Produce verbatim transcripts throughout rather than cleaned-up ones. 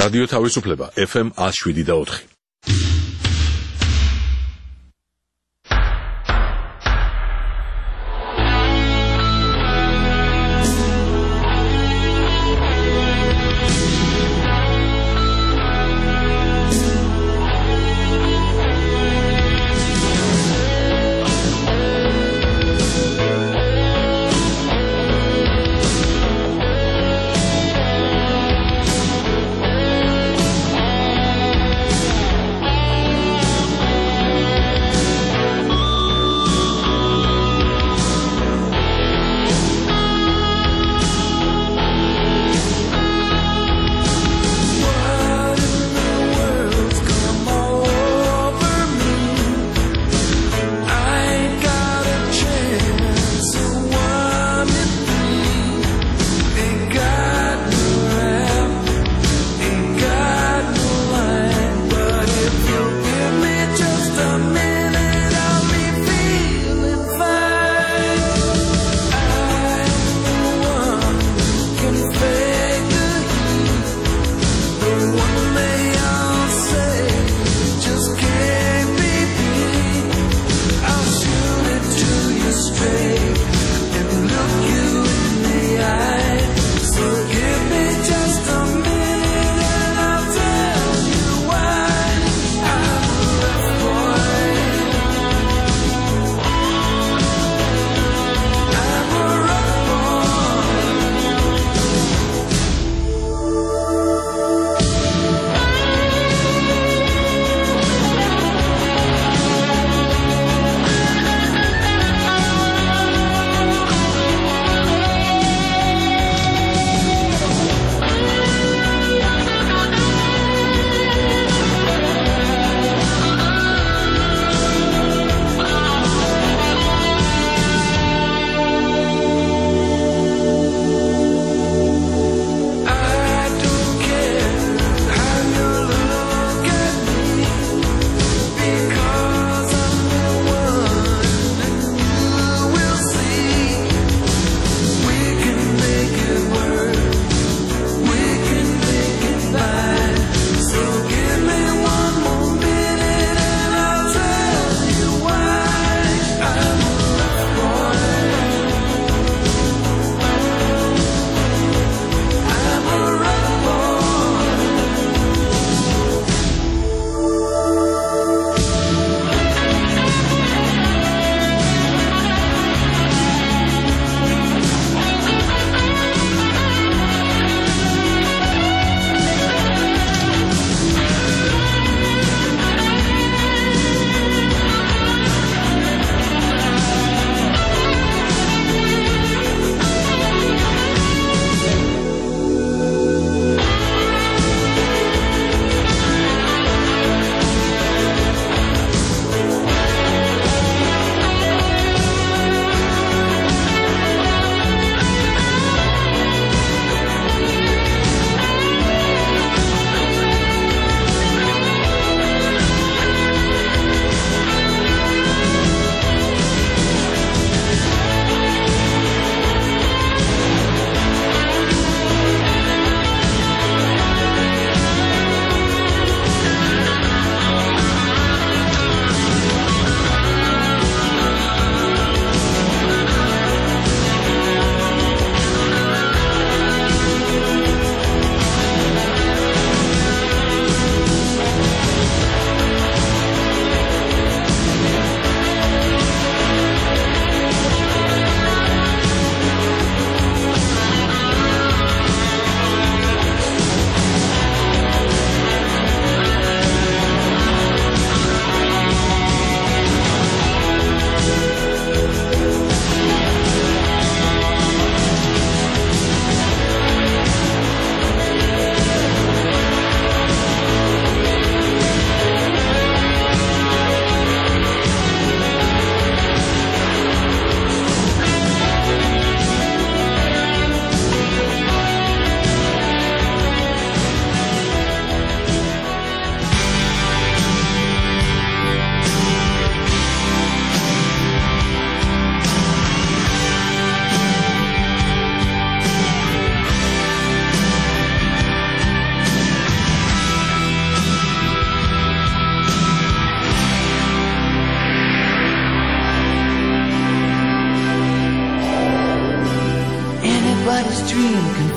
რადიო თავისუფლება ეფ ემ one oh seven და four.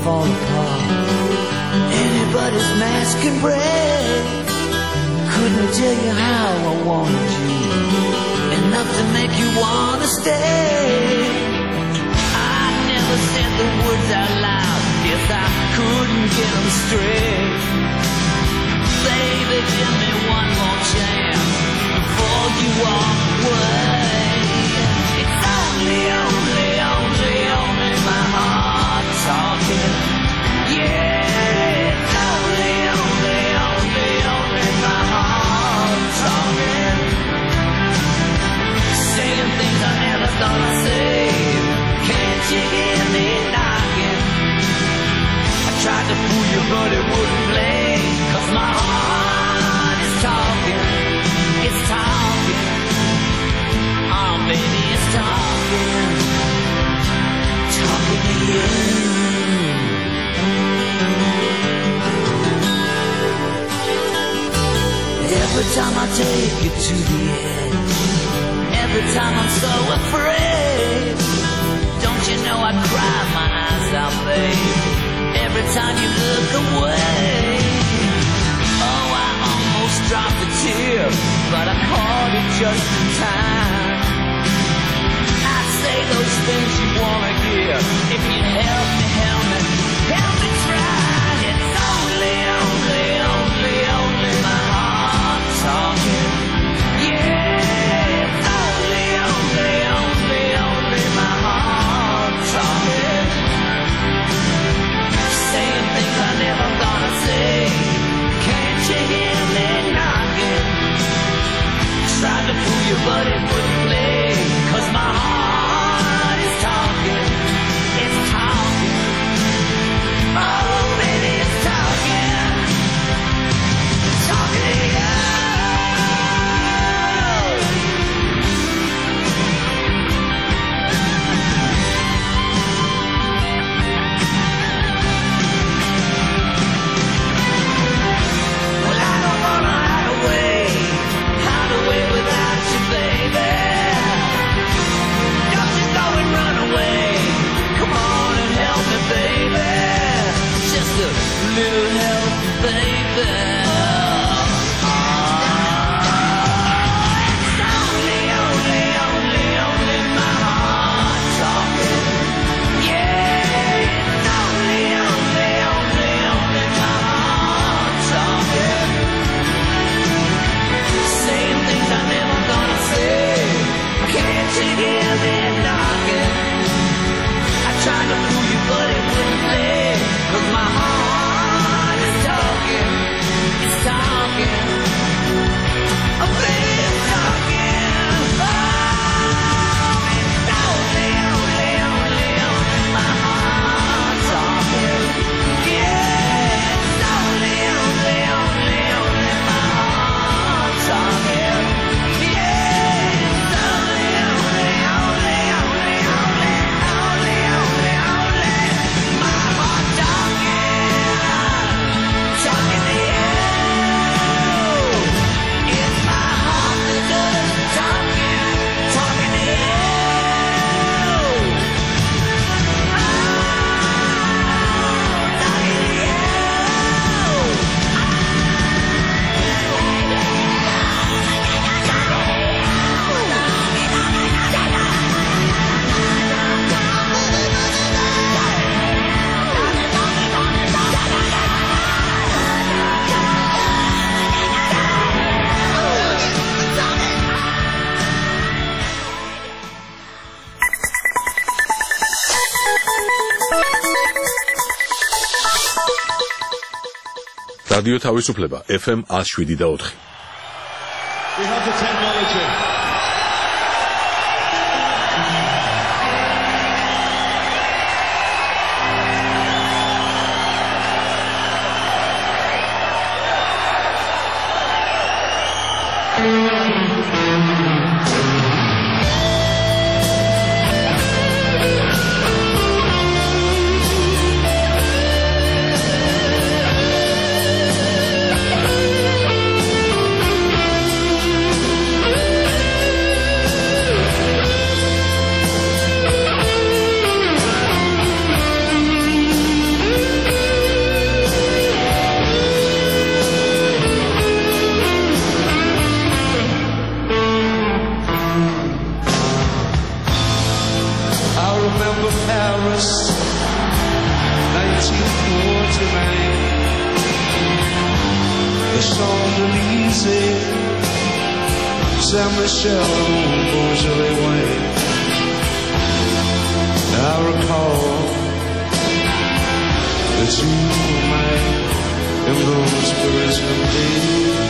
fall apart. Anybody's mask can break. Couldn't tell you how I wanted you, enough to make you wanna stay. I never said the words out loud, guess I couldn't get them straight. Baby, give me one more chance before you walk away. It's only, only, only, only my heart talking. Yeah, it's only, only, only, only my heart talking. Saying things I never thought I'd say. Can't you hear me knocking? I tried to fool you but it wouldn't play. Cause my heart is talking. It's talking. Oh baby, it's talking. Talking to you. Every time I take you to the edge, every time I'm so afraid, don't you know I cry my eyes out, babe, every time you look away. Oh, I almost dropped a tear, but I caught it just in time. I say those things you wanna hear. If you help me, help me, help me try. It's only, only, only, only my heart talking. Yeah, it's only, only, only, only my heart talking. Saying things I never thought I'd say. Can't you hear me knocking? Tried to fool you but it wouldn't play. Cause my heart is talking. It's talking. Oh baby, it's talking. Talking to you. Well, I don't wanna hide away, hide away without you, baby. Don't you go and run away. Come on and help me, baby. Just a little help, baby. It's only, only, only, only my heart talking. Yeah, it's only, only, only, only my heart talking. Saying things I never thought I'd say. Can't you hear me knocking? I tried to fool you but it wouldn't play. Cause my heart is talking. It's talking. Oh baby, it's talking. Oh, it's only, only, only, only my heart talking. Yeah, it's only, only, only, only my heart talking. Yeah, it's only, only, only, only, only, only, only, only my heart talking. Talking to you. It's my heart that does talking. Talking to you. Oh, talking to you. რადიო თავისუფლება ეფ ემ one oh seven და four. We have the technology. Champs-Élysées, Saint-Michel, Beaujolais way. I recall that you were mine in those Parisian days.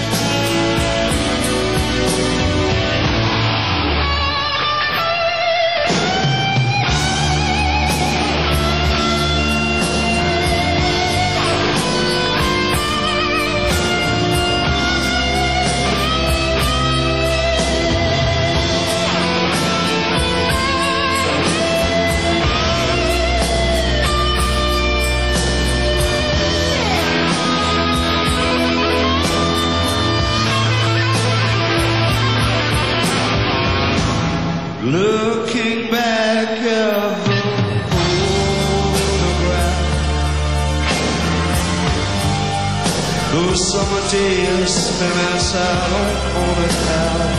Looking back at the photograph, those summer days spent outside on the town.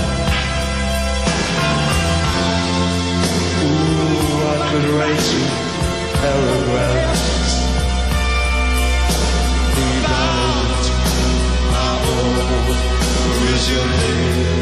Ooh, I could write you paragraphs about my old Parisian.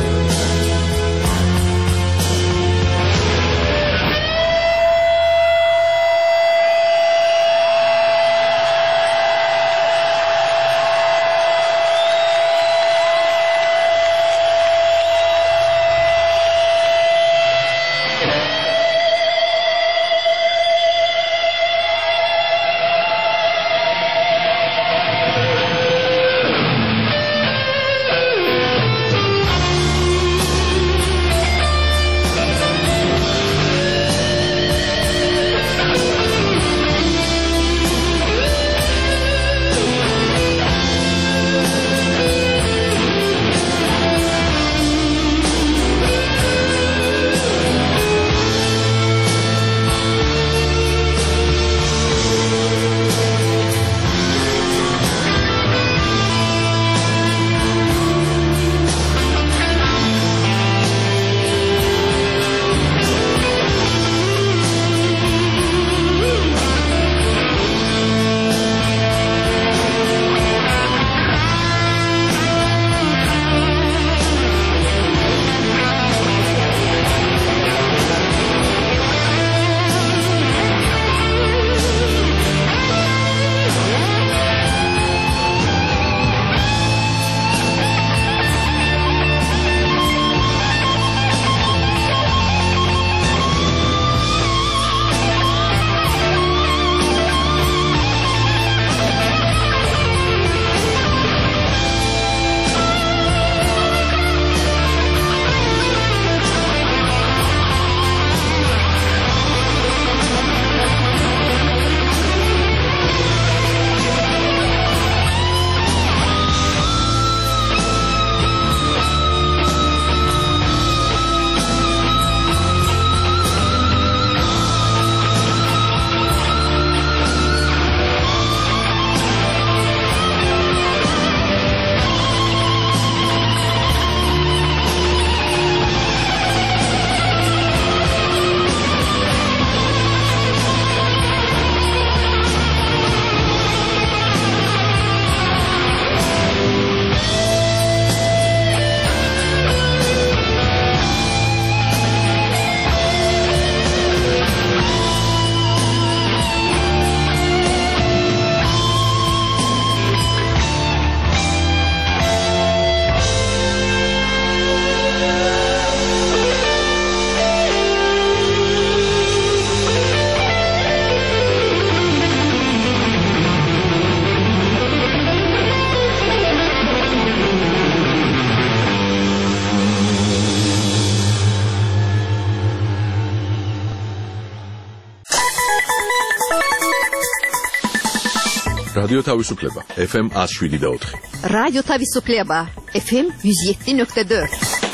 რადიო თავისუფლება ეფ ემ one oh seven point four. რადიო თავისუფლება ეფ ემ one oh seven point four.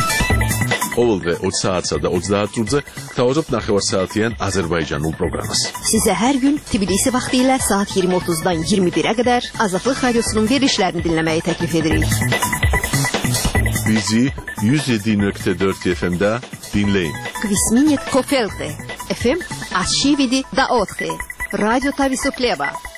ყოველდღე ოცი საათსა და ოცდაათ წუთზე გთავაზობთ ნახევარსაათიან აზერბაიჯანულ პროგრამას. Sizə hər gün Tbilisi vaxtı ilə saat iyirmi otuzdan iyirmi birə qədər Azadlıq Radiosunun verilişlərini dinləməyi təklif edirik. Bizi one oh seven point four efe em'də dinləyin. Kvisminit Kofelte efe em one oh seven point four. Radyo Tavisufleba.